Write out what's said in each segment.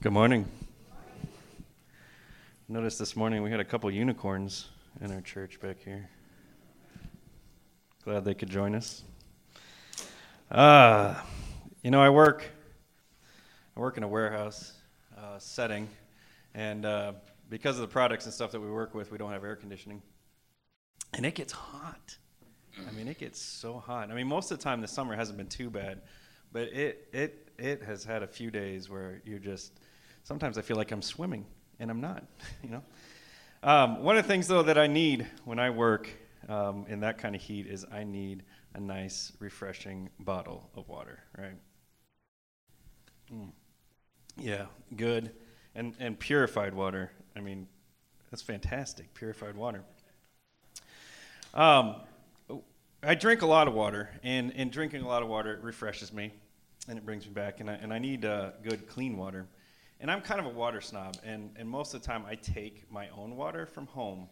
Good morning. Noticed this morning we had a couple unicorns in our church back here. Glad they could join us. I work in a warehouse setting, and because of the products and stuff that we work with, we don't have air conditioning. And it gets hot. It gets so hot. Most of the time the summer hasn't been too bad, but it has had a few days where sometimes I feel like I'm swimming, and I'm not, One of the things, though, that I need when I work in that kind of heat is I need a nice, refreshing bottle of water, right? Yeah, good. And purified water. That's fantastic, purified water. I drink a lot of water, and drinking a lot of water refreshes me, and it brings me back, and I need good, clean water. And I'm kind of a water snob, and most of the time I take my own water from home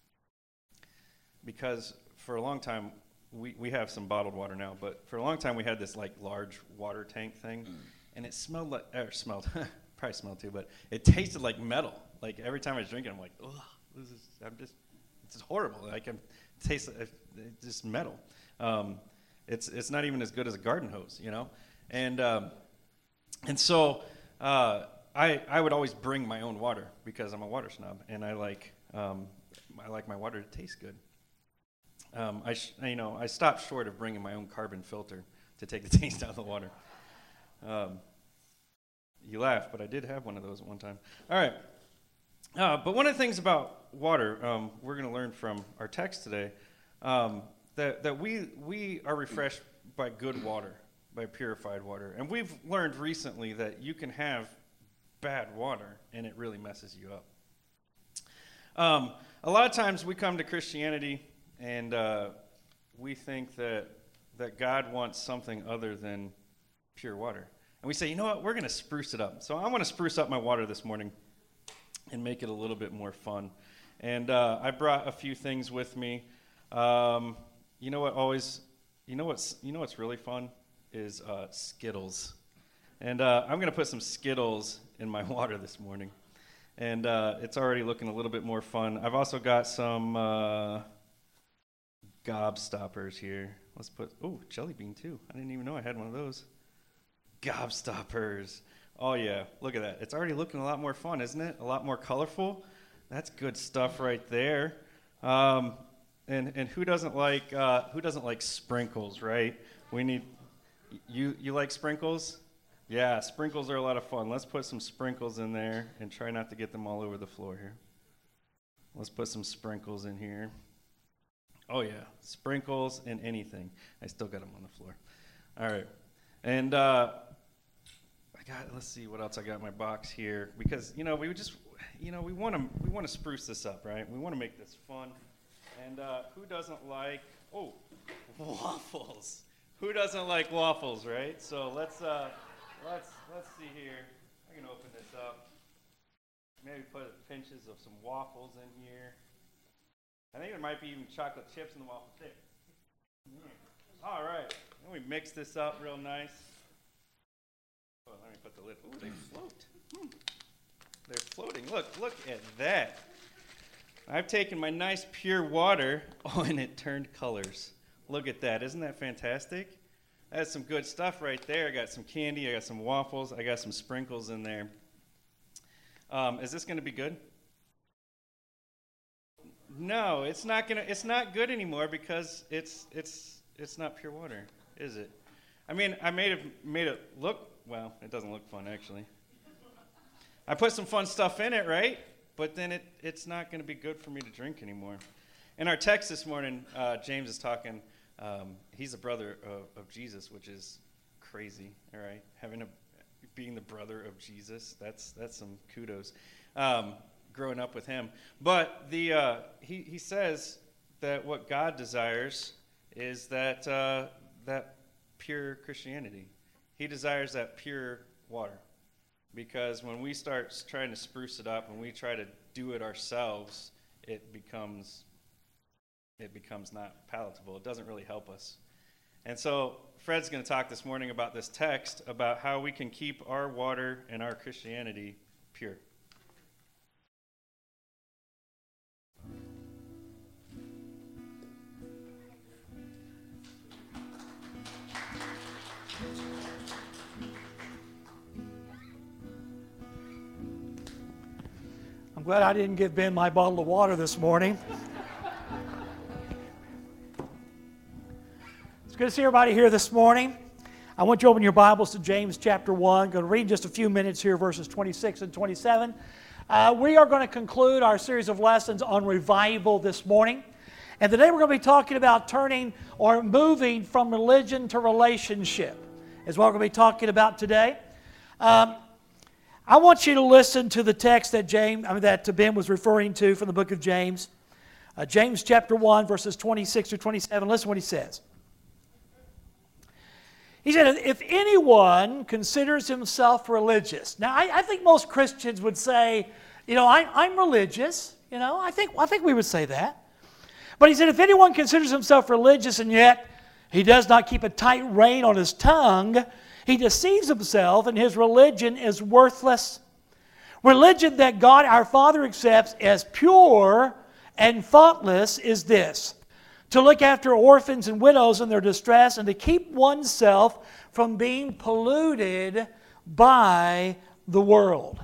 because for a long time, we have some bottled water now, but for a long time we had this large water tank thing, and it probably smelled too, but it tasted like metal. Like every time I was drinking, I'm like, ugh, this is horrible. I can taste just metal. It's not even as good as a garden hose, And so I would always bring my own water because I'm a water snob, and I like my water to taste good. I stopped short of bringing my own carbon filter to take the taste out of the water. You laugh, but I did have one of those at one time. All right. But one of the things about water, we're going to learn from our text today, that we are refreshed by good water, by purified water. And we've learned recently that you can have bad water, and it really messes you up. A lot of times we come to Christianity, and we think that God wants something other than pure water. And we say, you know what, we're going to spruce it up. So I want to spruce up my water this morning and make it a little bit more fun. And I brought a few things with me. You know what's really fun is Skittles. And I'm going to put some Skittles in my water this morning. And it's already looking a little bit more fun. I've also got some Gobstoppers here. Let's put, Jelly Bean too. I didn't even know I had one of those. Gobstoppers. Oh yeah, look at that. It's already looking a lot more fun, isn't it? A lot more colorful. That's good stuff right there. And who doesn't like sprinkles, right? We need you like sprinkles? Yeah, sprinkles are a lot of fun. Let's put some sprinkles in there and try not to get them all over the floor here. Let's put some sprinkles in here. Oh yeah, sprinkles and anything. I still got them on the floor. All right. And let's see what else I got in my box here, because we want to spruce this up, right? We want to make this fun. And who doesn't like waffles? Who doesn't like waffles, right? So let's see here. I can open this up. Maybe put pinches of some waffles in here. I think there might be even chocolate chips in the waffle too. Yeah. All right. Then we mix this up real nice. Oh, let me put the lid. Ooh, they float. They're floating. Look at that. I've taken my nice pure water, and it turned colors. Look at that. Isn't that fantastic? That's some good stuff right there. I got some candy. I got some waffles. I got some sprinkles in there. Is this going to be good? No, it's not good anymore because it's not pure water, is it? I made it look, well, it doesn't look fun, actually. I put some fun stuff in it, right? But then it's not going to be good for me to drink anymore. In our text this morning, James is talking, he's a brother of Jesus, which is crazy, all right? Being the brother of Jesus, that's some kudos, growing up with him. But he says that what God desires is that pure Christianity. He desires that pure water. Because when we start trying to spruce it up, when we try to do it ourselves, it becomes not palatable. It doesn't really help us. And so Fred's going to talk this morning about this text, about how we can keep our water and our Christianity pure. I'm glad I didn't give Ben my bottle of water this morning. It's good to see everybody here this morning. I want you to open your Bibles to James chapter 1. I'm going to read in just a few minutes here, verses 26 and 27. We are going to conclude our series of lessons on revival this morning. And today we're going to be talking about turning or moving from religion to relationship, is what we're going to be talking about today. I want you to listen to the text that Ben was referring to from the book of James. James chapter 1, verses 26 through 27. Listen to what he says. He said, if anyone considers himself religious. Now, I think most Christians would say, I'm religious. I think we would say that. But he said, if anyone considers himself religious and yet he does not keep a tight rein on his tongue, he deceives himself, and his religion is worthless. Religion that God our Father accepts as pure and faultless is this: to look after orphans and widows in their distress and to keep oneself from being polluted by the world.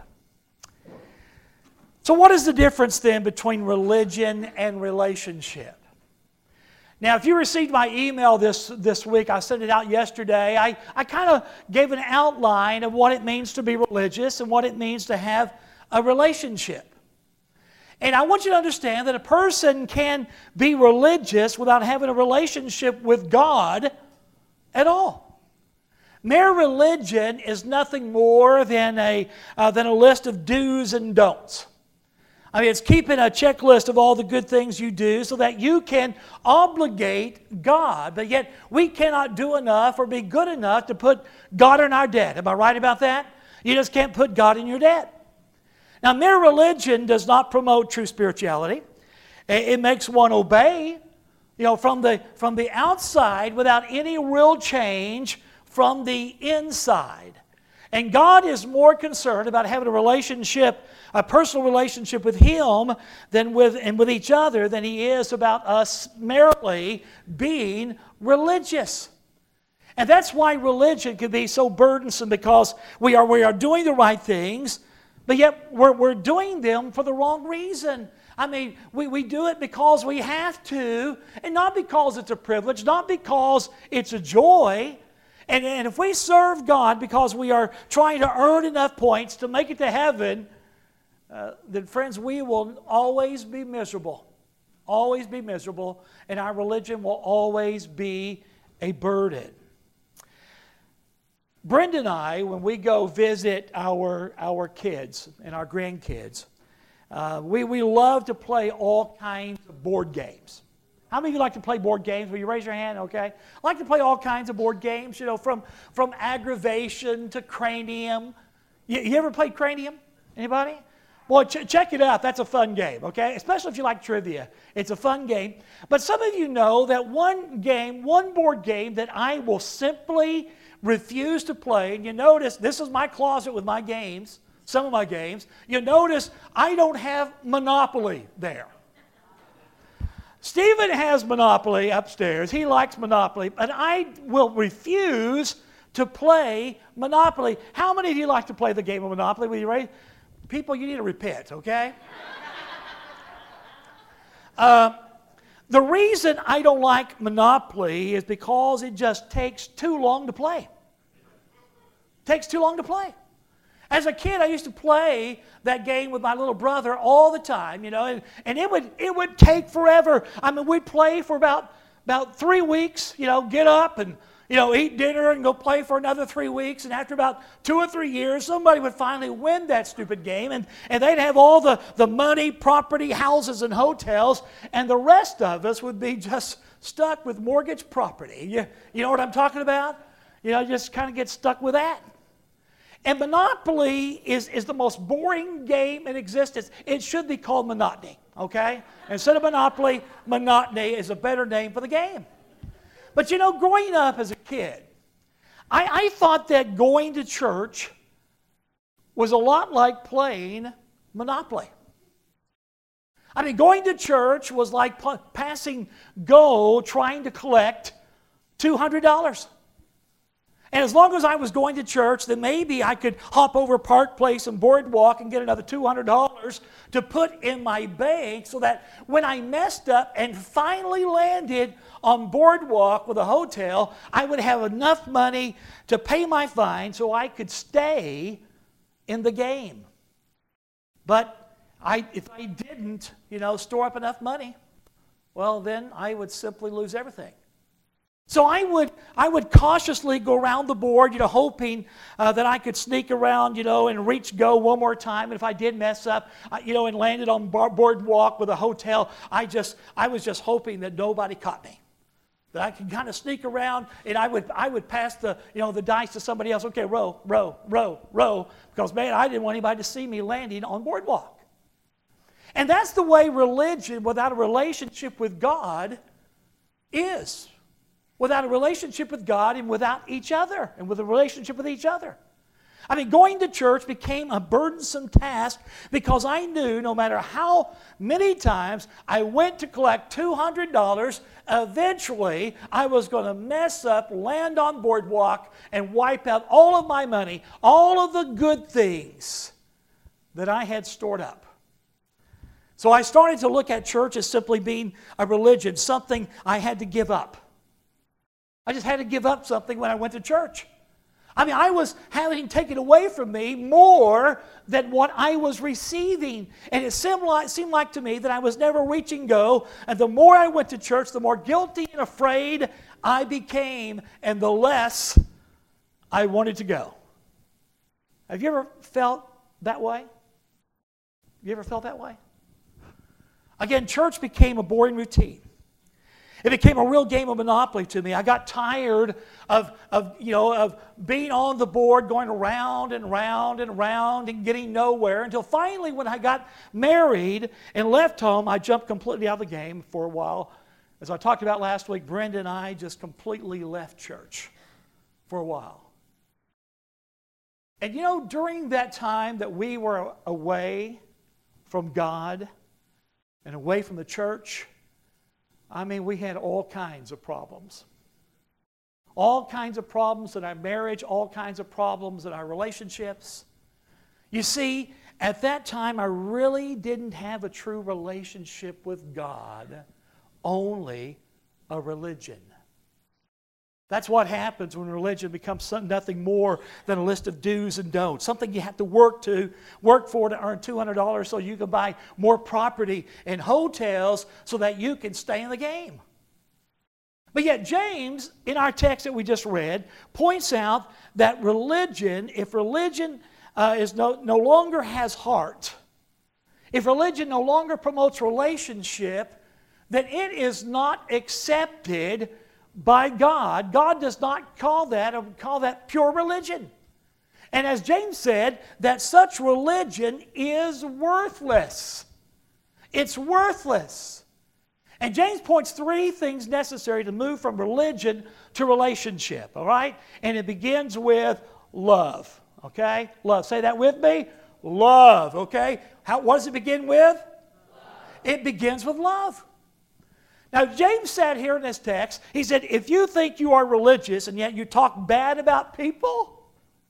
So what is the difference then between religion and relationship? Now, if you received my email this week, I sent it out yesterday, I kind of gave an outline of what it means to be religious and what it means to have a relationship. And I want you to understand that a person can be religious without having a relationship with God at all. Mere religion is nothing more than a list of do's and don'ts. It's keeping a checklist of all the good things you do so that you can obligate God. But yet we cannot do enough or be good enough to put God in our debt. Am I right about that? You just can't put God in your debt. Now, mere religion does not promote true spirituality. It makes one obey, from the outside without any real change from the inside. And God is more concerned about having a personal relationship with Him and with each other than He is about us merely being religious. And that's why religion can be so burdensome, because we are doing the right things, but yet we're doing them for the wrong reason. We do it because we have to, and not because it's a privilege, not because it's a joy. And if we serve God because we are trying to earn enough points to make it to heaven, then friends, we will always be miserable. Always be miserable, and our religion will always be a burden. Brenda and I, when we go visit our kids and our grandkids, we love to play all kinds of board games. How many of you like to play board games? Will you raise your hand? Okay. I like to play all kinds of board games, from aggravation to cranium. You ever played cranium? Anybody? Well, check it out. That's a fun game, okay? Especially if you like trivia. It's a fun game. But some of you know that one board game that I will simply refuse to play, and you notice this is my closet with my games, some of my games. You notice I don't have Monopoly there. Stephen has Monopoly upstairs. He likes Monopoly, but I will refuse to play Monopoly. How many of you like to play the game of Monopoly? Will you raise? People, you need to repent, okay? The reason I don't like Monopoly is because it just takes too long to play. It takes too long to play. As a kid, I used to play that game with my little brother all the time, and it would take forever. We'd play for about 3 weeks, get up and, eat dinner and go play for another 3 weeks. And after about 2 or 3 years, somebody would finally win that stupid game, and they'd have all the money, property, houses, and hotels, and the rest of us would be just stuck with mortgage property. You know what I'm talking about? Just kind of get stuck with that. And Monopoly is the most boring game in existence. It should be called Monotony, okay? Instead of Monopoly, Monotony is a better name for the game. But you know, growing up as a kid, I thought that going to church was a lot like playing Monopoly. I mean, going to church was like passing go trying to collect $200. And as long as I was going to church, then maybe I could hop over Park Place and Boardwalk and get another $200 to put in my bank so that when I messed up and finally landed on Boardwalk with a hotel, I would have enough money to pay my fine so I could stay in the game. But if I didn't, store up enough money, well, then I would simply lose everything. So I would cautiously go around the board, hoping that I could sneak around, and reach go one more time. And if I did mess up, and landed on Boardwalk with a hotel, I was just hoping that nobody caught me. That I could kind of sneak around, and I would pass the dice to somebody else. Okay, row, because man, I didn't want anybody to see me landing on Boardwalk. And that's the way religion without a relationship with God is. Without a relationship with God and without each other, and with a relationship with each other. I mean, going to church became a burdensome task because I knew no matter how many times I went to collect $200, eventually I was going to mess up, land on Boardwalk, and wipe out all of my money, all of the good things that I had stored up. So I started to look at church as simply being a religion, something I had to give up. I just had to give up something when I went to church. I mean, I was having taken away from me more than what I was receiving. And it seemed like to me that I was never reaching go. And the more I went to church, the more guilty and afraid I became, and the less I wanted to go. Have you ever felt that way? You ever felt that way? Again, church became a boring routine. It became a real game of Monopoly to me. I got tired of being on the board, going around and round and round and getting nowhere, until finally when I got married and left home, I jumped completely out of the game for a while. As I talked about last week, Brenda and I just completely left church for a while. And during that time that we were away from God and away from the church, I mean, we had all kinds of problems. All kinds of problems in our marriage, all kinds of problems in our relationships. You see, at that time, I really didn't have a true relationship with God, only a religion. That's what happens when religion becomes nothing more than a list of do's and don'ts. Something you have to work for to earn $200 so you can buy more property and hotels so that you can stay in the game. But yet James, in our text that we just read, points out that religion, if religion no longer has heart, if religion no longer promotes relationship, then it is not accepted by God. God does not call that pure religion. And as James said, that such religion is worthless. It's worthless. And James points three things necessary to move from religion to relationship, all right? And it begins with love, okay? Love. Say that with me. Love, okay? What does it begin with? Love. It begins with love. Now, James said here in this text, he said, if you think you are religious and yet you talk bad about people,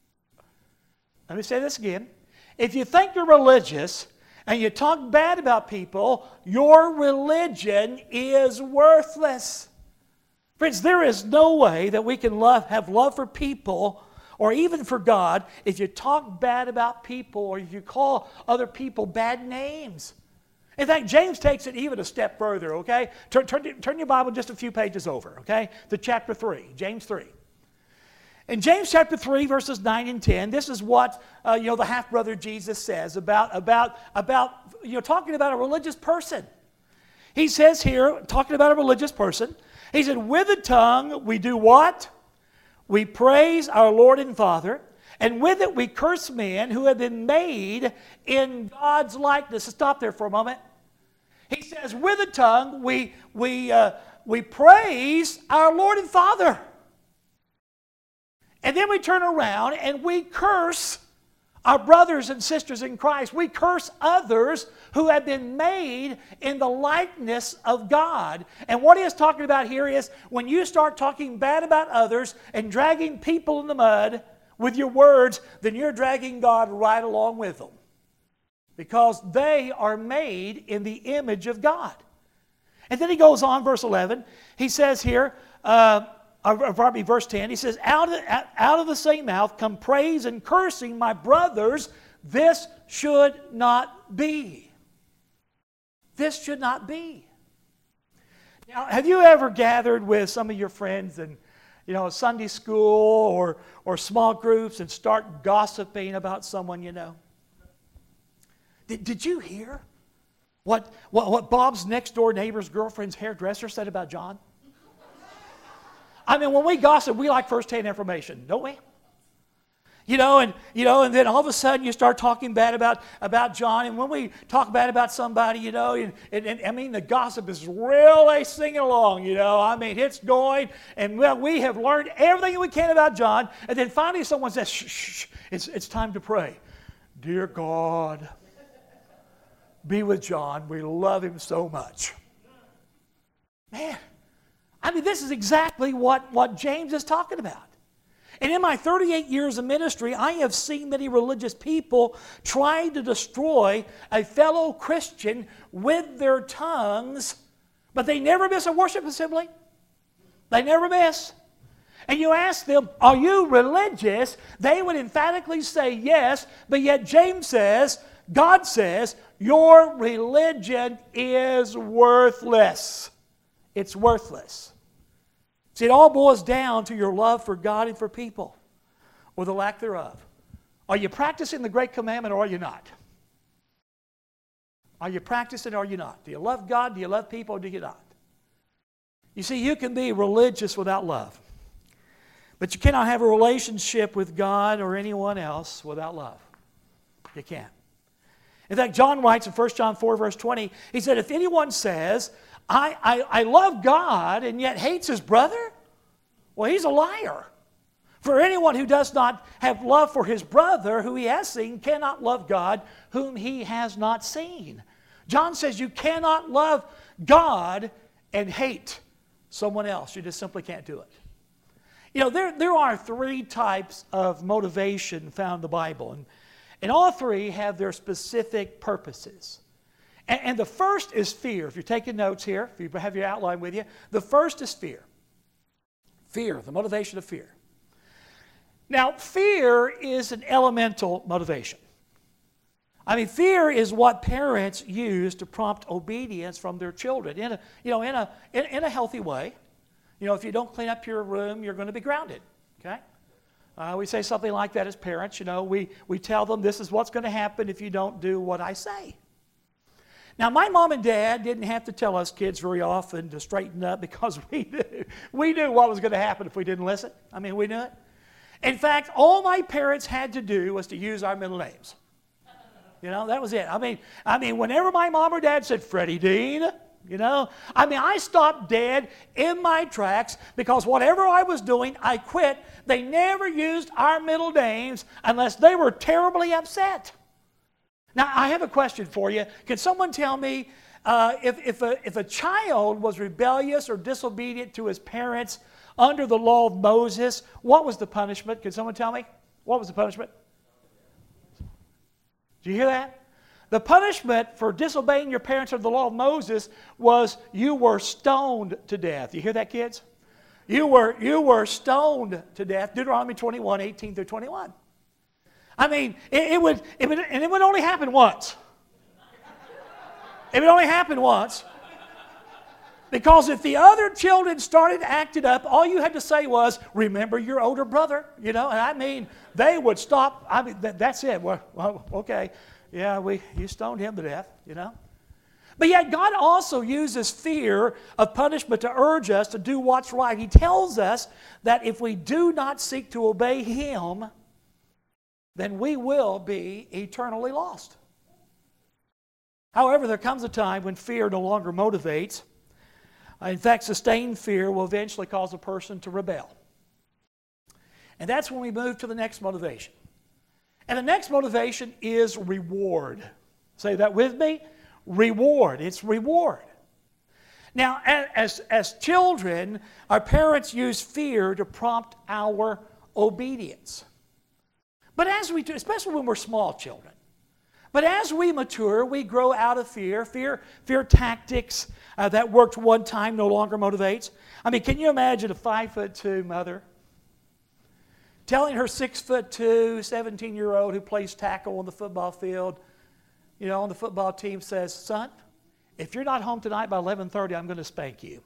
let me say this again. If you think you're religious and you talk bad about people, your religion is worthless. Friends, there is no way that we can have love for people or even for God if you talk bad about people or if you call other people bad names. In fact, James takes it even a step further, okay? Turn your Bible just a few pages over, okay? To chapter 3, James 3. In James chapter 3, verses 9 and 10, this is what, the half-brother Jesus says about talking about a religious person. He says here, talking about a religious person, he said, with the tongue we do what? We praise our Lord and Father, and with it we curse men who have been made in God's likeness. Stop there for a moment. He says, with the tongue we we praise our Lord and Father. And then we turn around and we curse our brothers and sisters in Christ. We curse others who have been made in the likeness of God. And what he is talking about here is when you start talking bad about others and dragging people in the mud with your words, then you're dragging God right along with them. Because they are made in the image of God. And then he goes on, verse 11. He says here, verse 10, he says, out of the same mouth come praise and cursing, my brothers. This should not be. This should not be. Now, have you ever gathered with some of your friends in, Sunday school or small groups and start gossiping about someone you know? Did you hear what Bob's next door neighbor's girlfriend's hairdresser said about John? I mean, when we gossip, we like first-hand information, don't we? And then all of a sudden you start talking bad about John, and when we talk bad about somebody, and I mean, the gossip is really singing along, I mean, it's going, and we have learned everything we can about John, and then finally someone says, shh, it's time to pray. Dear God, be with John. We love him so much. Man, I mean, this is exactly what James is talking about. And in my 38 years of ministry, I have seen many religious people try to destroy a fellow Christian with their tongues, but they never miss a worship assembly. They never miss. And you ask them, are you religious? They would emphatically say yes, but yet James says, God says, your religion is worthless. It's worthless. See, it all boils down to your love for God and for people, or the lack thereof. Are you practicing the great commandment, or are you not? Are you practicing, or are you not? Do you love God? Do you love people, or do you not? You see, you can be religious without love. But you cannot have a relationship with God or anyone else without love. You can't. In fact, John writes in 1 John 4, verse 20, he said, if anyone says, I love God and yet hates his brother, well, he's a liar. For anyone who does not have love for his brother who he has seen cannot love God whom he has not seen. John says you cannot love God and hate someone else. You just simply can't do it. There are three types of motivation found in the Bible, and all three have their specific purposes. And the first is fear. If you're taking notes here, if you have your outline with you, the first is fear. Fear, the motivation of fear. Now, fear is an elemental motivation. I mean, fear is what parents use to prompt obedience from their children in a healthy way. If you don't clean up your room, you're going to be grounded. Okay? We say something like that as parents. We tell them this is what's going to happen if you don't do what I say. Now, my mom and dad didn't have to tell us kids very often to straighten up because we knew what was going to happen if we didn't listen. I mean, we knew it. In fact, all my parents had to do was to use our middle names. That was it. I mean, whenever my mom or dad said Freddie Dean, I stopped dead in my tracks because whatever I was doing, I quit. They never used our middle names unless they were terribly upset. Now, I have a question for you. Can someone tell me if a child was rebellious or disobedient to his parents under the law of Moses, what was the punishment? Can someone tell me? What was the punishment? Did you hear that? The punishment for disobeying your parents under the law of Moses was you were stoned to death. You hear that, kids? You were stoned to death. Deuteronomy 21, 18 through 21. I mean, it would only happen once. It would only happen once. Because if the other children started acting up, all you had to say was, remember your older brother, and they would stop. That's it. Well, okay. Yeah, you stoned him to death, But yet God also uses fear of punishment to urge us to do what's right. He tells us that if we do not seek to obey Him, then we will be eternally lost. However, there comes a time when fear no longer motivates. In fact, sustained fear will eventually cause a person to rebel. And that's when we move to the next motivation. And the next motivation is reward. Say that with me. Reward. It's reward. Now, as children, our parents use fear to prompt our obedience. But as we do, especially when we're small children, but as we mature, we grow out of fear. Fear tactics that worked one time no longer motivates. I mean, can you imagine a 5'2" mother telling her 6'2", 17-year-old who plays tackle on the football field, on the football team, says, "Son, if you're not home tonight by 11:30, I'm going to spank you."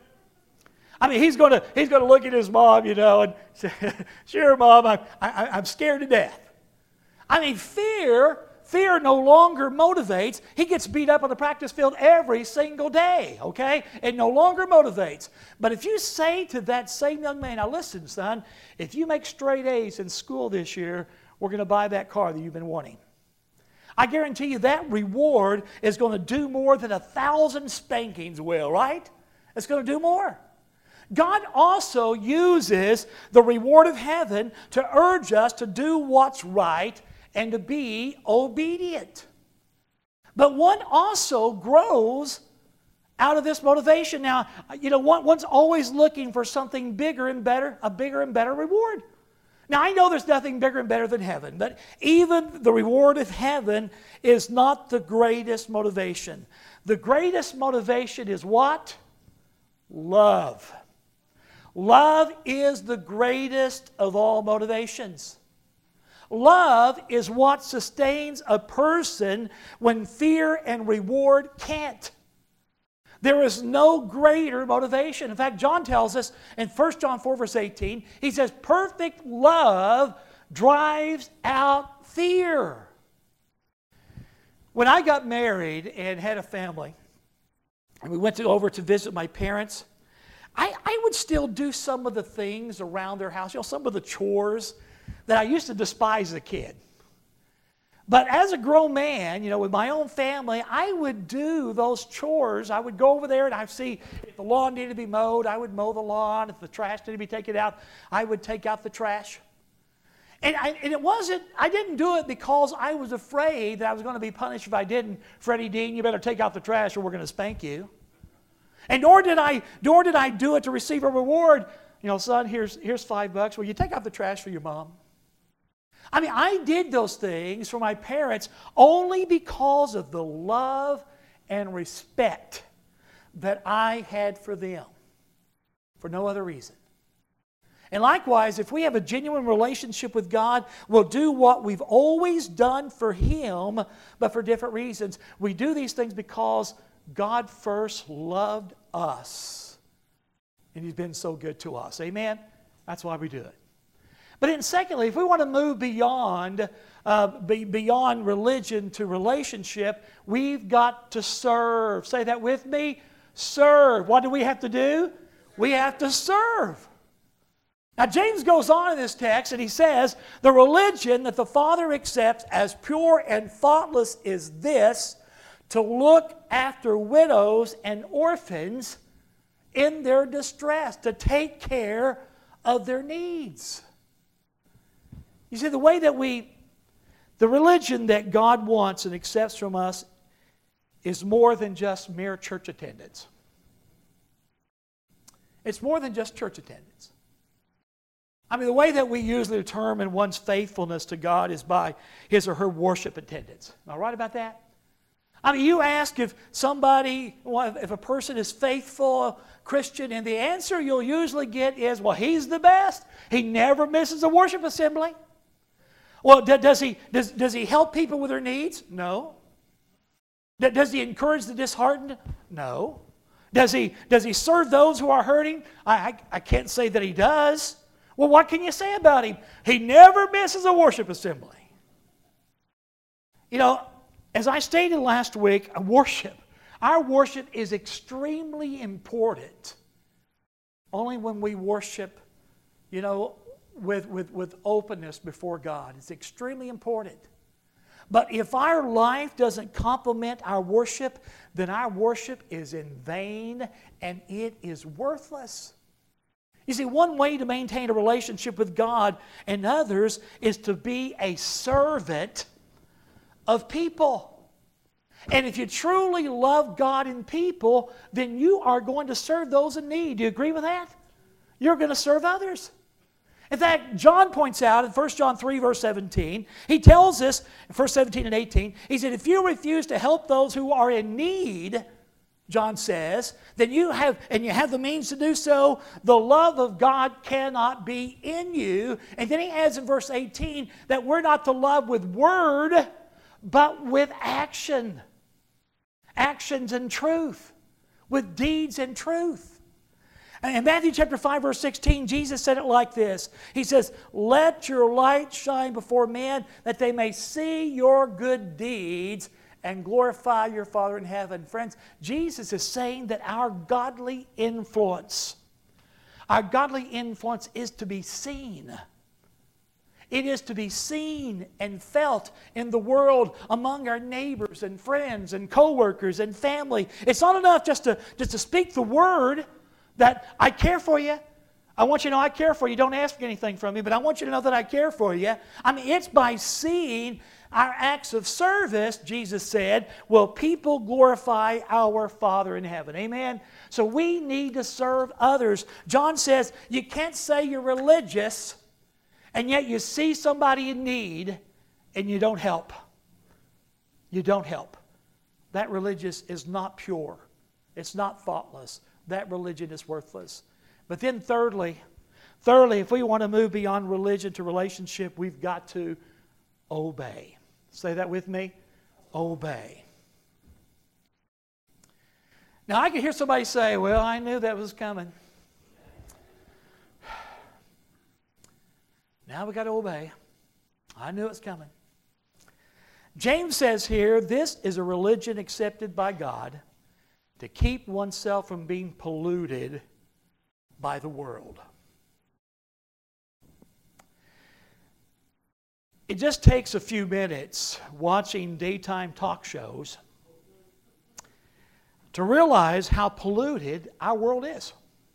I mean, he's going to look at his mom, and say, "Sure, Mom, I'm scared to death." I mean, fear no longer motivates. He gets beat up on the practice field every single day, okay? It no longer motivates. But if you say to that same young man, "Now listen, son, if you make straight A's in school this year, we're going to buy that car that you've been wanting." I guarantee you that reward is going to do more than 1,000 spankings will, right? It's going to do more. God also uses the reward of heaven to urge us to do what's right and to be obedient. But one also grows out of this motivation. Now, one's always looking for something bigger and better, a bigger and better reward. Now, I know there's nothing bigger and better than heaven, but even the reward of heaven is not the greatest motivation. The greatest motivation is what? Love. Love is the greatest of all motivations. Love is what sustains a person when fear and reward can't. There is no greater motivation. In fact, John tells us in 1 John 4, verse 18, he says, "Perfect love drives out fear." When I got married and had a family, and we went over to visit my parents, I would still do some of the things around their house, some of the chores that I used to despise as a kid. But as a grown man, with my own family, I would do those chores. I would go over there and I'd see if the lawn needed to be mowed, I would mow the lawn. If the trash needed to be taken out, I would take out the trash. And I didn't do it because I was afraid that I was going to be punished if I didn't. "Freddie Dean, you better take out the trash or we're going to spank you." And nor did I do it to receive a reward. "Son, here's $5. Will you take out the trash for your mom?" I mean, I did those things for my parents only because of the love and respect that I had for them, for no other reason. And likewise, if we have a genuine relationship with God, we'll do what we've always done for Him, but for different reasons. We do these things because God first loved us, and He's been so good to us. Amen? That's why we do it. But then secondly, if we want to move beyond religion to relationship, we've got to serve. Say that with me. Serve. What do we have to do? We have to serve. Now, James goes on in this text and he says, "The religion that the Father accepts as pure and thoughtless is this, to look after widows and orphans in their distress, to take care of their needs." You see, the religion that God wants and accepts from us is more than just mere church attendance. It's more than just church attendance. I mean, the way that we usually determine one's faithfulness to God is by his or her worship attendance. Am I right about that? I mean, you ask if a person is faithful Christian, and the answer you'll usually get is, "Well, he's the best. He never misses a worship assembly." Well, does he help people with their needs? No. Does he encourage the disheartened? No. Does he serve those who are hurting? I can't say that he does. Well, what can you say about him? He never misses a worship assembly. As I stated last week, our worship is extremely important. Only when we worship, with openness before God. It's extremely important. But if our life doesn't complement our worship, then our worship is in vain and it is worthless. You see, one way to maintain a relationship with God and others is to be a servant of people. And if you truly love God and people, then you are going to serve those in need. Do you agree with that? You're going to serve others. In fact, John points out in 1 John 3, verse 17, he tells us, in verse 17 and 18, he said, if you refuse to help those who are in need, John says, then you have the means to do so, the love of God cannot be in you. And then he adds in verse 18 that we're not to love with word, but with action. Actions and truth. With deeds and truth. In Matthew chapter 5, verse 16, Jesus said it like this. He says, let your light shine before men that they may see your good deeds and glorify your Father in heaven. Friends, Jesus is saying that our godly influence is to be seen. It is to be seen and felt in the world among our neighbors and friends and co-workers and family. It's not enough just to speak the word that I care for you. I want you to know I care for you. Don't ask anything from me, but I want you to know that I care for you. I mean, it's by seeing our acts of service, Jesus said, will people glorify our Father in heaven. Amen? So we need to serve others. John says you can't say you're religious and yet you see somebody in need and you don't help. You don't help. That religious is not pure. It's not thoughtless. That religion is worthless. But then thirdly, if we want to move beyond religion to relationship, we've got to obey. Say that with me. Obey. Now I can hear somebody say, well, I knew that was coming. Now we got to obey. I knew it was coming. James says here, this is a religion accepted by God to keep oneself from being polluted by the world. It just takes a few minutes watching daytime talk shows to realize how polluted our world is.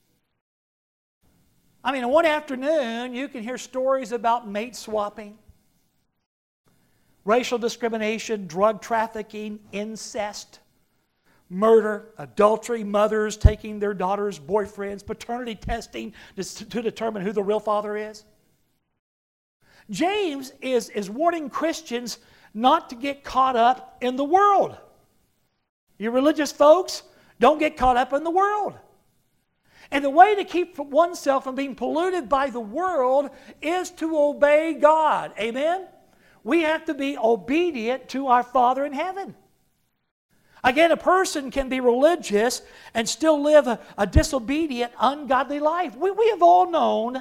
I mean, in one afternoon, you can hear stories about mate swapping, racial discrimination, drug trafficking, incest, murder, adultery, mothers taking their daughters' boyfriends, paternity testing to determine who the real father is. James is warning Christians not to get caught up in the world. You religious folks, don't get caught up in the world. And the way to keep oneself from being polluted by the world is to obey God. Amen? We have to be obedient to our Father in heaven. Again, a person can be religious and still live a disobedient, ungodly life. We have all known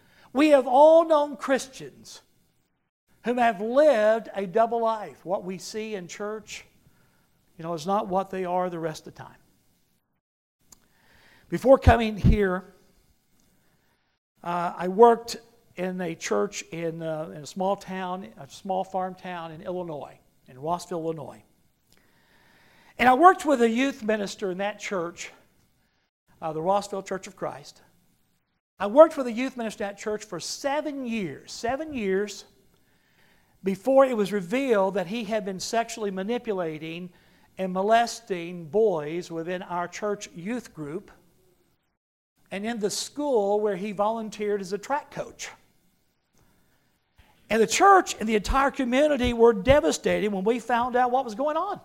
Christians who have lived a double life. What we see in church, is not what they are the rest of the time. Before coming here, I worked in a church in a small farm town in Illinois, in Rossville, Illinois. And I worked with a youth minister in that church, the Rossville Church of Christ. I worked with a youth minister in that church for 7 years. 7 years before it was revealed that he had been sexually manipulating and molesting boys within our church youth group and in the school where he volunteered as a track coach. And the church and the entire community were devastated when we found out what was going on.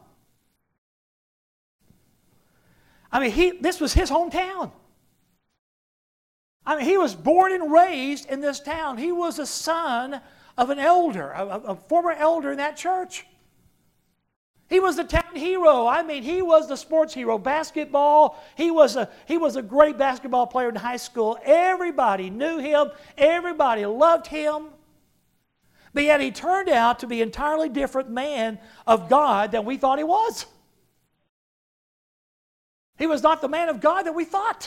I mean, this was his hometown. I mean, he was born and raised in this town. He was a son of an elder, a former elder in that church. He was the town hero. I mean, he was the sports hero. Basketball, he was a great basketball player in high school. Everybody knew him. Everybody loved him. But yet he turned out to be an entirely different man of God than we thought he was. He was not the man of God that we thought.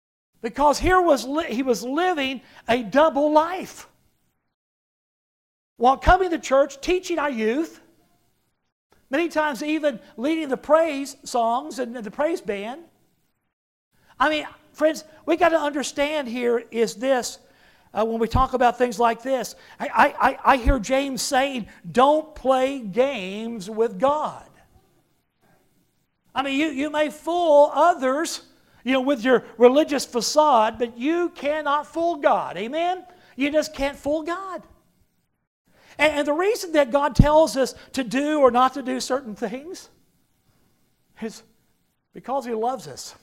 Because he was living a double life. while coming to church, teaching our youth, many times even leading the praise songs and the praise band. I mean, friends, we got to understand here is this, when we talk about things like this, I hear James saying, don't play games with God. I mean, you may fool others, with your religious facade, but you cannot fool God. Amen? You just can't fool God. And the reason that God tells us to do or not to do certain things is because He loves us.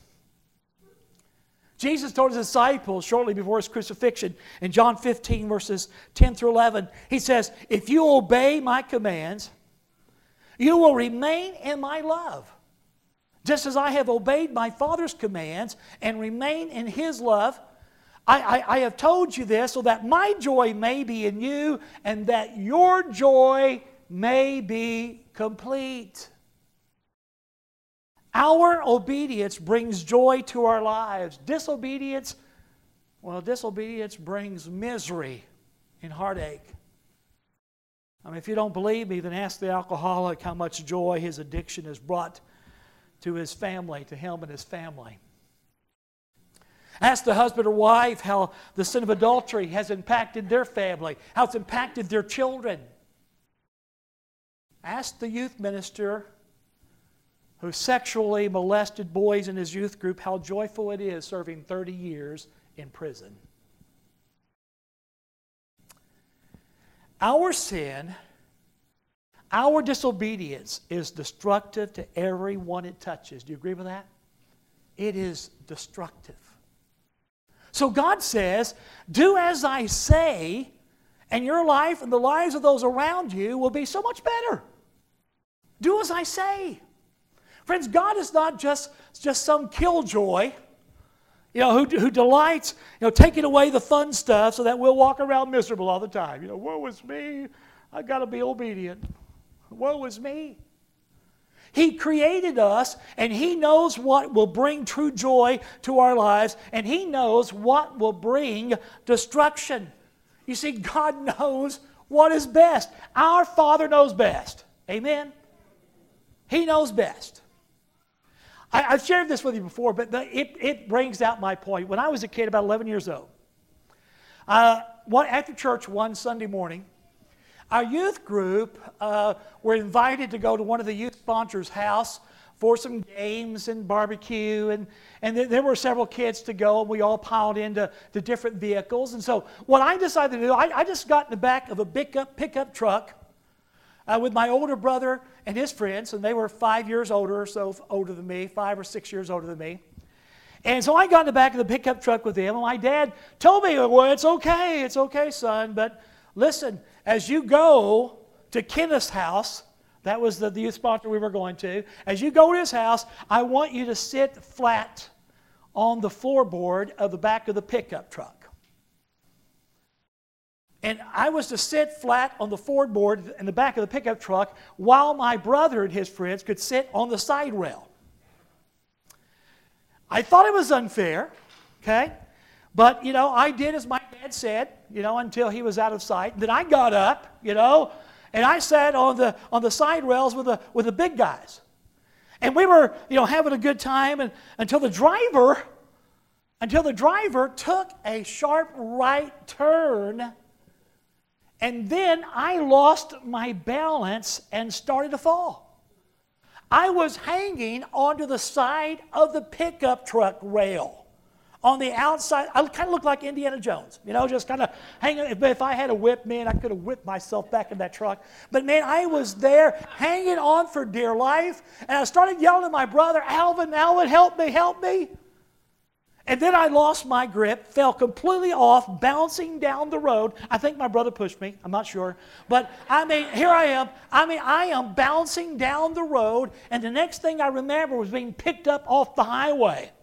Jesus told His disciples shortly before His crucifixion in John 15, verses 10 through 11, He says, if you obey my commands, you will remain in my love, just as I have obeyed my Father's commands and remain in His love. I have told you this so that my joy may be in you and that your joy may be complete. Our obedience brings joy to our lives. Disobedience brings misery and heartache. I mean, if you don't believe me, then ask the alcoholic how much joy his addiction has brought to his family, to him and his family. Ask the husband or wife how the sin of adultery has impacted their family, how it's impacted their children. Ask the youth minister who sexually molested boys in his youth group how joyful it is serving 30 years in prison. Our sin, our disobedience is destructive to everyone it touches. Do you agree with that? It is destructive. So God says, do as I say, and your life and the lives of those around you will be so much better. Do as I say. Friends, God is not just some killjoy, who delights, taking away the fun stuff so that we'll walk around miserable all the time. Woe is me, I've got to be obedient. Woe is me. He created us, and He knows what will bring true joy to our lives, and He knows what will bring destruction. You see, God knows what is best. Our Father knows best. Amen? He knows best. I've shared this with you before, but it brings out my point. When I was a kid, about 11 years old, after church one Sunday morning, our youth group were invited to go to one of the youth sponsors' house for some games and barbecue, and there were several kids to go, and we all piled into the different vehicles. And so what I decided to do, I just got in the back of a pickup truck with my older brother and his friends, and they were 5 years older than me, 5 or 6 years older than me. And so I got in the back of the pickup truck with them, and my dad told me, well, it's okay, son, but listen, as you go to Kenneth's house, that was the youth sponsor we were going to, as you go to his house, I want you to sit flat on the floorboard of the back of the pickup truck. And I was to sit flat on the floorboard in the back of the pickup truck while my brother and his friends could sit on the side rail. I thought it was unfair, okay? But, I did as my dad said, until he was out of sight. Then I got up, and I sat on the side rails with the big guys. And we were, having a good time until the driver took a sharp right turn. And then I lost my balance and started to fall. I was hanging onto the side of the pickup truck rail. On the outside, I kind of looked like Indiana Jones, just kind of hanging. If I had a whip, man, I could have whipped myself back in that truck. But man, I was there hanging on for dear life, and I started yelling at my brother, Alvin, help me. And then I lost my grip, fell completely off, bouncing down the road. I think my brother pushed me, I'm not sure. But here I am. I am bouncing down the road, and the next thing I remember was being picked up off the highway.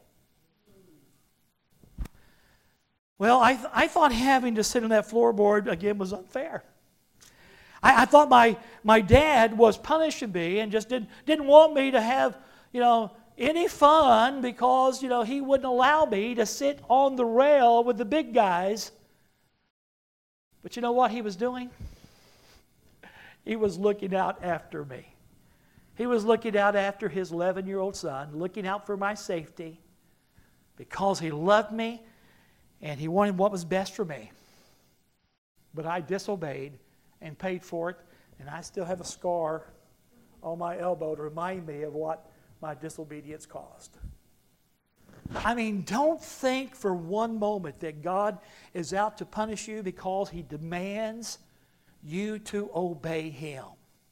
Well, I thought having to sit on that floorboard again was unfair. I thought my dad was punishing me and just didn't want me to have, any fun because, he wouldn't allow me to sit on the rail with the big guys. But you know what he was doing? He was looking out after me. He was looking out after his 11-year-old son, looking out for my safety because he loved me and he wanted what was best for me. But I disobeyed and paid for it, and I still have a scar on my elbow to remind me of what my disobedience caused. I mean, don't think for one moment that God is out to punish you because He demands you to obey Him.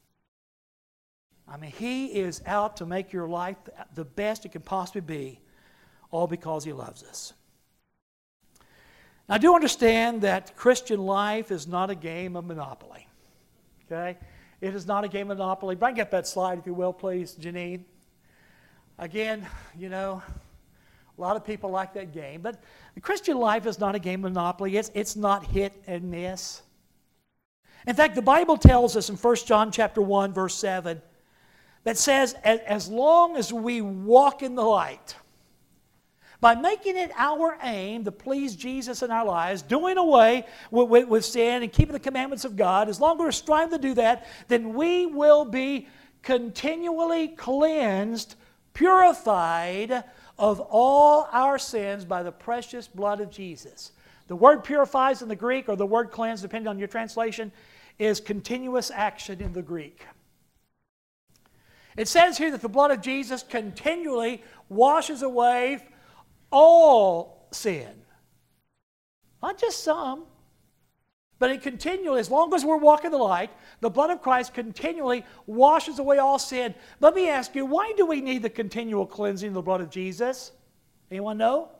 I mean, He is out to make your life the best it can possibly be, all because He loves us. Now, I do understand that Christian life is not a game of Monopoly. Okay? It is not a game of Monopoly. Bring up that slide, if you will, please, Janine. Again, you know, a lot of people like that game. But the Christian life is not a game of Monopoly. It's not hit and miss. In fact, the Bible tells us in 1 John chapter 1, verse 7, that says, as long as we walk in the light, by making it our aim to please Jesus in our lives, doing away with sin and keeping the commandments of God, as long as we're striving to do that, then we will be continually cleansed, purified of all our sins by the precious blood of Jesus. The word purifies in the Greek, or the word cleanse, depending on your translation, is continuous action in the Greek. It says here that the blood of Jesus continually washes away all sin. Not just some, but it continually, as long as we're walking the light, the blood of Christ continually washes away all sin. Let me ask you, why do we need the continual cleansing of the blood of Jesus? Anyone know?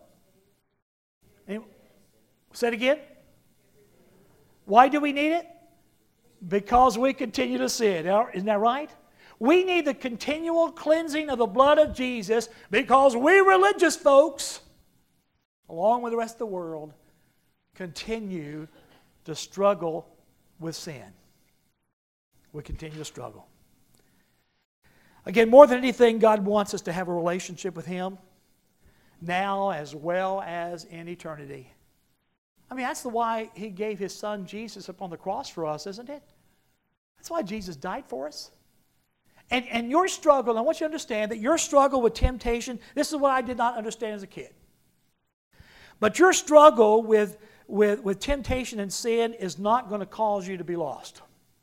Say it again. Why do we need it? Because we continue to sin. Isn't that right? We need the continual cleansing of the blood of Jesus because we religious folks, along with the rest of the world, continue to struggle with sin. We continue to struggle. Again, more than anything, God wants us to have a relationship with Him now as well as in eternity. I mean, that's why He gave His Son Jesus upon the cross for us, isn't it? That's why Jesus died for us. And your struggle, I want you to understand that your struggle with temptation, this is what I did not understand as a kid. But your struggle with temptation and sin is not going to cause you to be lost.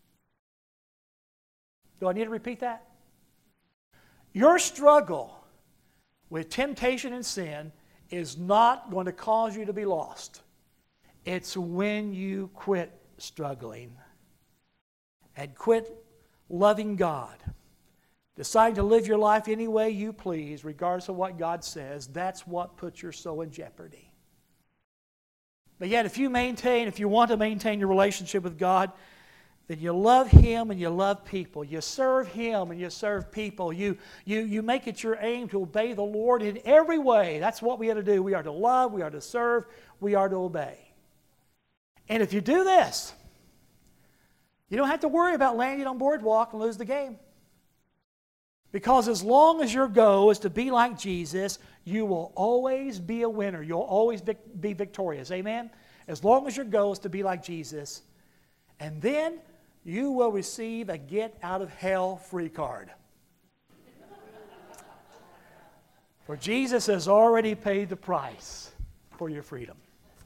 Do I need to repeat that? Your struggle with temptation and sin is not going to cause you to be lost. It's when you quit struggling and quit loving God, decide to live your life any way you please, regardless of what God says, that's what puts your soul in jeopardy. But yet, if you want to maintain your relationship with God, then you love Him and you love people. You serve Him and you serve people. You make it your aim to obey the Lord in every way. That's what we are to do. We are to love, we are to serve, we are to obey. And if you do this, you don't have to worry about landing on boardwalk and lose the game. Because as long as your goal is to be like Jesus, you will always be a winner. You'll always be victorious. Amen? As long as your goal is to be like Jesus. And then you will receive a get-out-of-hell free card. For Jesus has already paid the price for your freedom.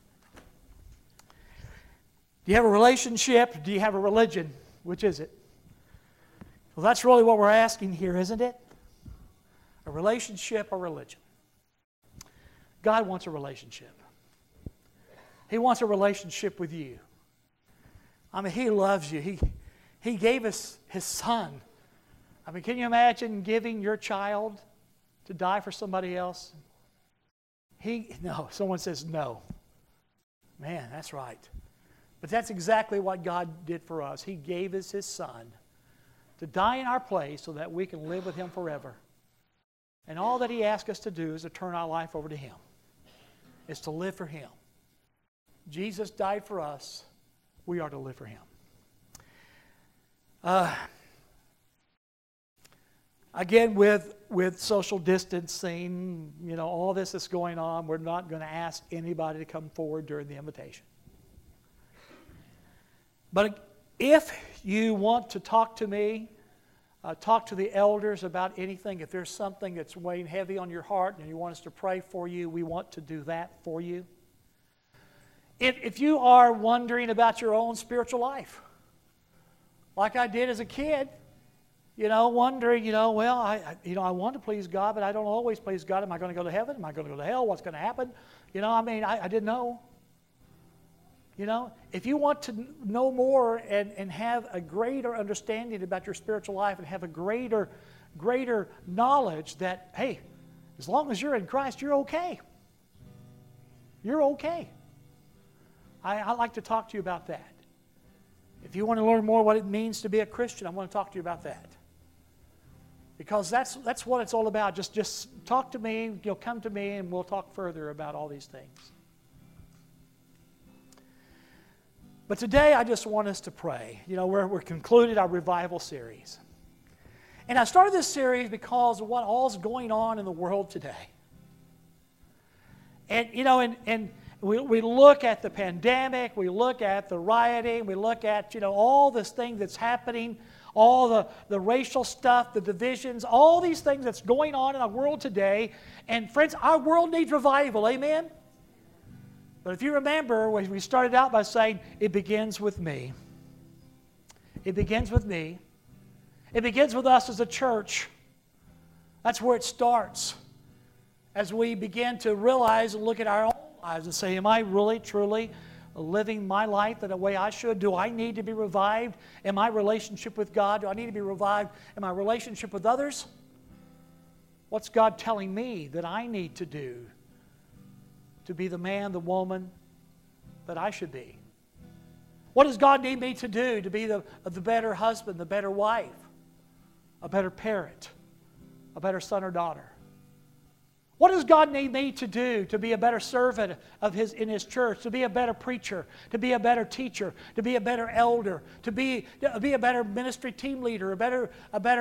Do you have a relationship? Do you have a religion? Which is it? Well, that's really what we're asking here, isn't it? A relationship or religion? God wants a relationship. He wants a relationship with you. I mean, He loves you. He gave us His Son. I mean, can you imagine giving your child to die for somebody else? No. Someone says no. Man, that's right. But that's exactly what God did for us. He gave us His Son to die in our place so that we can live with Him forever. And all that He asks us to do is to turn our life over to Him. It's to live for Him. Jesus died for us. We are to live for Him. Again, with social distancing, all this is going on, we're not going to ask anybody to come forward during the invitation. But if you want to talk to me, talk to the elders about anything. If there's something that's weighing heavy on your heart and you want us to pray for you, we want to do that for you. If you are wondering about your own spiritual life, like I did as a kid, wondering, I want to please God, but I don't always please God. Am I going to go to heaven? Am I going to go to hell? What's going to happen? I didn't know. If you want to know more and have a greater understanding about your spiritual life and have a greater knowledge that, hey, as long as you're in Christ, you're okay. You're okay. I'd like to talk to you about that. If you want to learn more what it means to be a Christian, I want to talk to you about that. Because that's what it's all about. Just talk to me, come to me, and we'll talk further about all these things. But today I just want us to pray. We're concluded our revival series. And I started this series because of what all's going on in the world today. And we look at the pandemic, we look at the rioting, we look at, all this thing that's happening, all the racial stuff, the divisions, all these things that's going on in our world today. And friends, our world needs revival, amen? But if you remember, we started out by saying, it begins with me. It begins with me. It begins with us as a church. That's where it starts. As we begin to realize and look at our own lives and say, am I really, truly living my life the way I should? Do I need to be revived in my relationship with God? Do I need to be revived in my relationship with others? What's God telling me that I need to do to be the man, the woman that I should be? What does God need me to do to be the better husband, the better wife, a better parent, a better son or daughter? What does God need me to do to be a better servant in His church, to be a better preacher, to be a better teacher, to be a better elder, to be a better ministry team leader, a better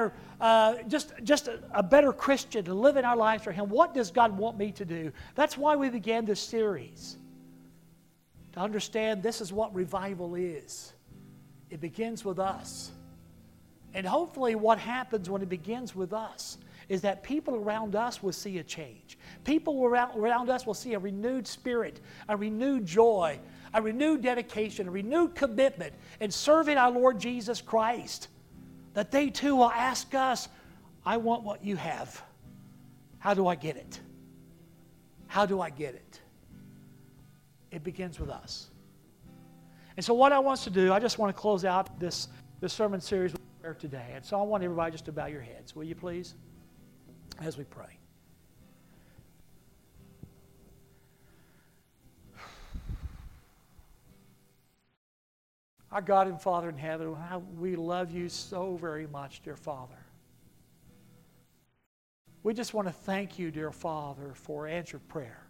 Christian, to live in our lives for Him? What does God want me to do? That's why we began this series, to understand this is what revival is. It begins with us. And hopefully what happens when it begins with us is that people around us will see a change. People around us will see a renewed spirit, a renewed joy, a renewed dedication, a renewed commitment in serving our Lord Jesus Christ. That they too will ask us, I want what you have. How do I get it? How do I get it? It begins with us. And so what I want us to do, I just want to close out this sermon series with prayer today. And so I want everybody just to bow your heads. Will you please? As we pray. Our God and Father in heaven, how we love you so very much, dear Father. We just want to thank you, dear Father, for answered prayer.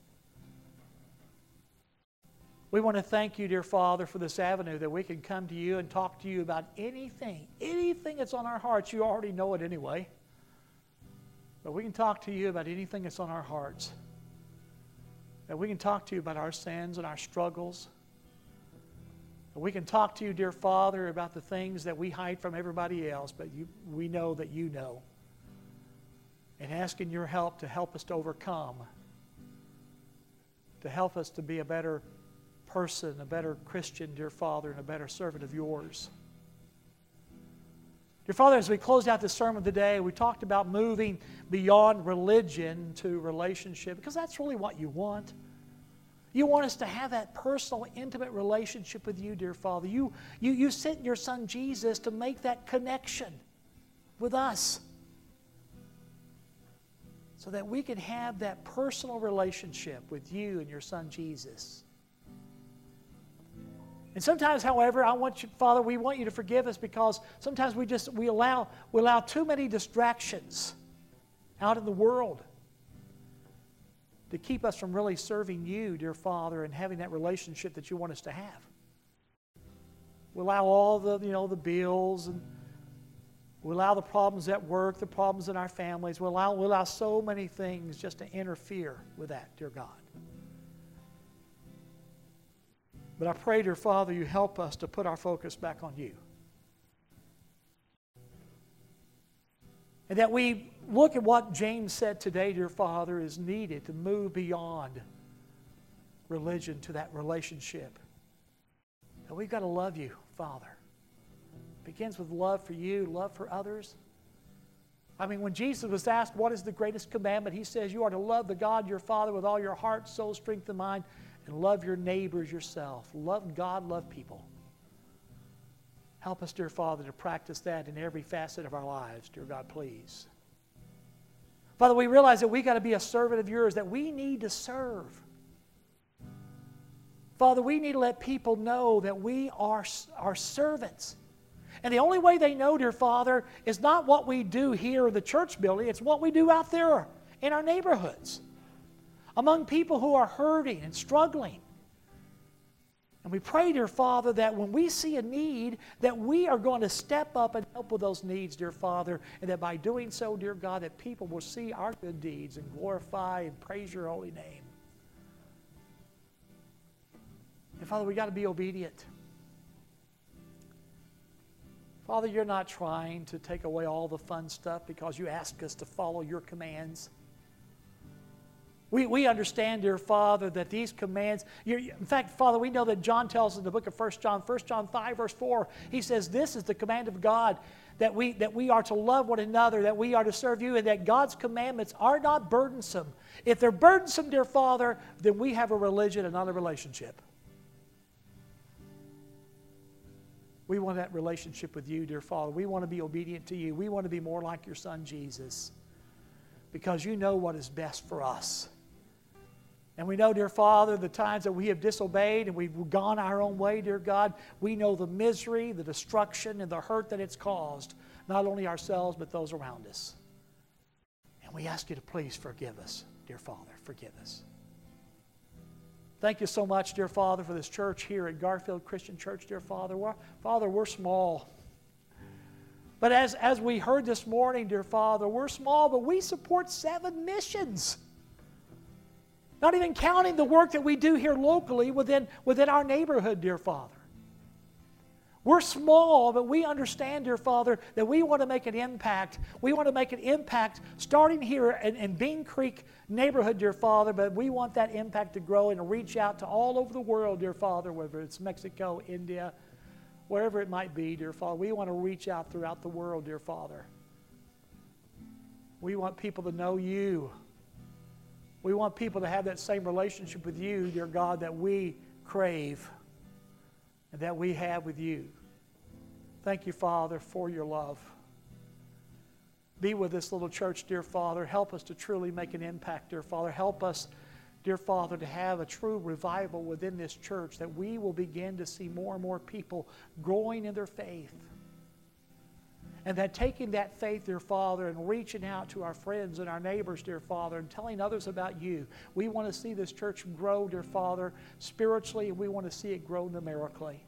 We want to thank you, dear Father, for this avenue that we can come to you and talk to you about anything that's on our hearts. You already know it anyway. But we can talk to you about anything that's on our hearts. That we can talk to you about our sins and our struggles. That we can talk to you, dear Father, about the things that we hide from everybody else, but we know that you know. And asking your help to help us to overcome. To help us to be a better person, a better Christian, dear Father, and a better servant of yours. Dear Father, as we closed out this sermon today, we talked about moving beyond religion to relationship, because that's really what you want. You want us to have that personal, intimate relationship with you, dear Father. You sent your Son Jesus to make that connection with us so that we can have that personal relationship with you and your Son Jesus. And sometimes, however, Father, we want you to forgive us because sometimes we allow too many distractions out in the world to keep us from really serving you, dear Father, and having that relationship that you want us to have. We allow all the bills, and we allow the problems at work, the problems in our families. We allow so many things just to interfere with that, dear God. But I pray, dear Father, you help us to put our focus back on you. And that we look at what James said today, dear Father, is needed to move beyond religion to that relationship. That we've got to love you, Father. It begins with love for you, love for others. I mean, when Jesus was asked what is the greatest commandment, he says you are to love the God, your Father, with all your heart, soul, strength, and mind, and love your neighbors yourself. Love God, love people. Help us, dear Father, to practice that in every facet of our lives, dear God, please. Father, we realize that we got to be a servant of yours, that we need to serve. Father, we need to let people know that we are servants. And the only way they know, dear Father, is not what we do here in the church building, it's what we do out there in our neighborhoods, among people who are hurting and struggling. And we pray, dear Father, that when we see a need, that we are going to step up and help with those needs, dear Father, and that by doing so, dear God, that people will see our good deeds and glorify and praise your holy name. And Father, we got to be obedient. Father, you're not trying to take away all the fun stuff because you ask us to follow your commands. We understand, dear Father, that these commands, in fact, Father, we know that John tells us in the book of 1 John 5, verse 4, he says, this is the command of God, that we are to love one another, that we are to serve you, and that God's commandments are not burdensome. If they're burdensome, dear Father, then we have a religion and not a relationship. We want that relationship with you, dear Father. We want to be obedient to you. We want to be more like your Son, Jesus, because you know what is best for us. And we know, dear Father, the times that we have disobeyed and we've gone our own way, dear God, we know the misery, the destruction, and the hurt that it's caused, not only ourselves, but those around us. And we ask you to please forgive us, dear Father. Forgive us. Thank you so much, dear Father, for this church here at Garfield Christian Church, dear Father. We're small. But as we heard this morning, dear Father, we're small, but we support 7 missions. Not even counting the work that we do here locally within our neighborhood, dear Father. We're small, but we understand, dear Father, that we want to make an impact. We want to make an impact starting here in Bean Creek neighborhood, dear Father, but we want that impact to grow and reach out to all over the world, dear Father, whether it's Mexico, India, wherever it might be, dear Father. We want to reach out throughout the world, dear Father. We want people to know you. We want people to have that same relationship with you, dear God, that we crave and that we have with you. Thank you, Father, for your love. Be with this little church, dear Father. Help us to truly make an impact, dear Father. Help us, dear Father, to have a true revival within this church, that we will begin to see more and more people growing in their faith. And that taking that faith, dear Father, and reaching out to our friends and our neighbors, dear Father, and telling others about you. We want to see this church grow, dear Father, spiritually, and we want to see it grow numerically.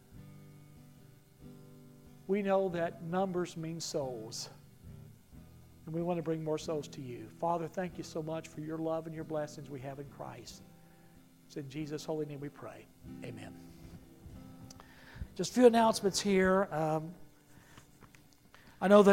We know that numbers mean souls. And we want to bring more souls to you. Father, thank you so much for your love and your blessings we have in Christ. It's in Jesus' holy name we pray. Amen. Just a few announcements here. I know that